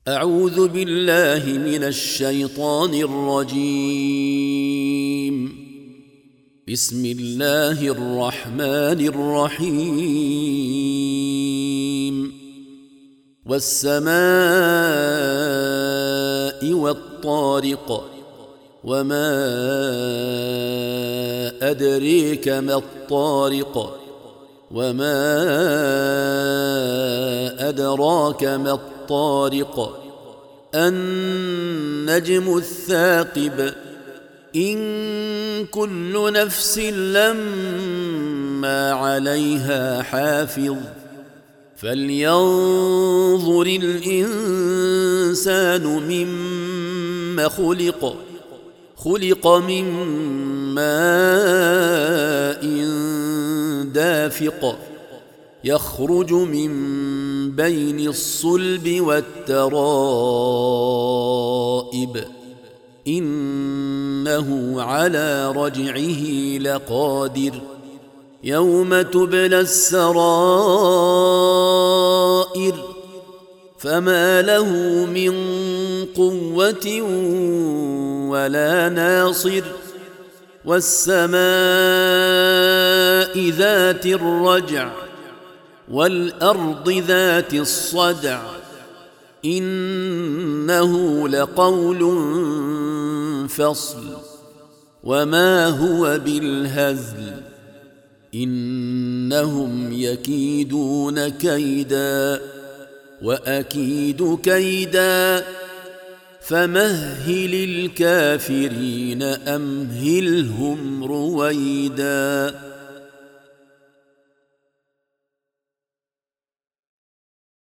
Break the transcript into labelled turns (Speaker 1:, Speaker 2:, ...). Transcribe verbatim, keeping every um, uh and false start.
Speaker 1: أعوذ بالله من الشيطان الرجيم. بسم الله الرحمن الرحيم. والسماء والطارق، وما أدريك ما الطارق، وما أدراك ما الطارق. النجم الثاقب، إن كل نفس لما عليها حافظ. فلينظر الإنسان مما خلق. خلق من ماء دافق، يخرج من بين الصلب والترائب، إنه على رجعه لقادر. يوم تبلى السرائر، فما له من قوة ولا ناصر. والسماء ذات الرجع، والأرض ذات الصدع، إنه لقول فصل، وما هو بالهزل. إنهم يكيدون كيدا، وأكيد كيدا، فمهل الكافرين أمهلهم رويدا.